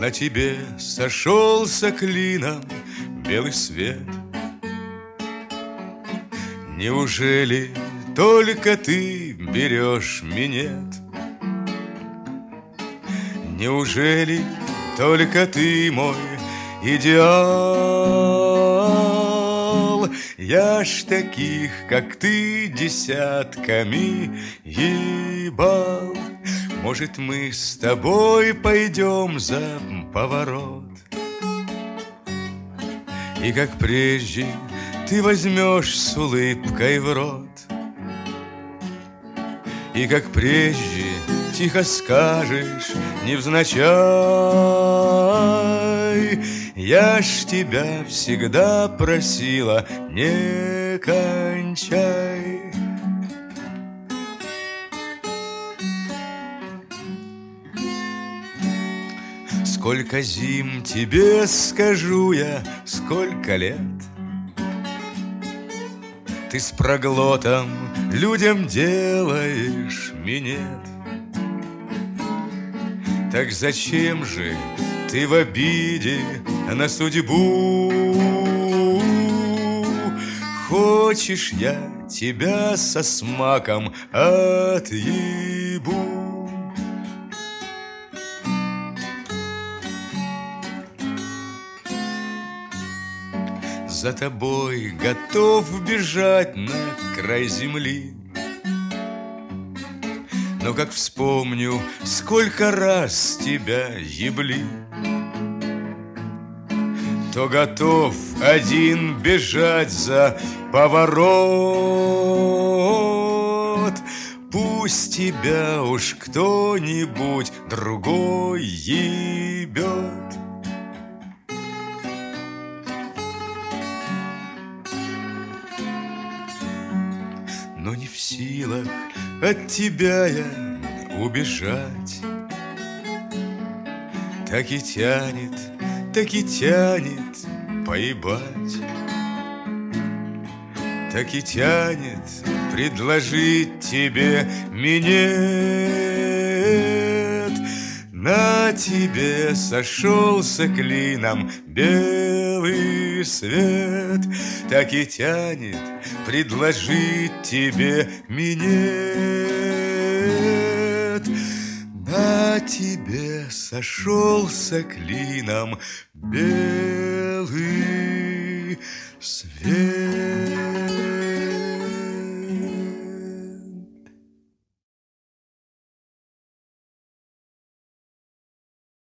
на тебе сошелся клином белый свет. Неужели только ты берешь минет? Неужели только ты мой идеал? Я ж таких, как ты, десятками ебал. Может, мы с тобой пойдем за поворот, и как прежде ты возьмешь с улыбкой в рот, и как прежде тихо скажешь невзначай: я ж тебя всегда просила, не кончай. Сколько зим тебе скажу я, сколько лет ты с проглотом людям делаешь минет. Так зачем же ты в обиде на судьбу? Хочешь, я тебя со смаком отъебу? За тобой готов бежать на край земли, но как вспомню, сколько раз тебя ебли, то готов один бежать за поворот. Пусть тебя уж кто-нибудь другой ебет. Но не в силах от тебя я убежать. Так и тянет поебать. Так и тянет предложить тебе минет. На тебе сошелся клином белый свет. Так и тянет предложить тебе минет. На тебе сошелся клином белый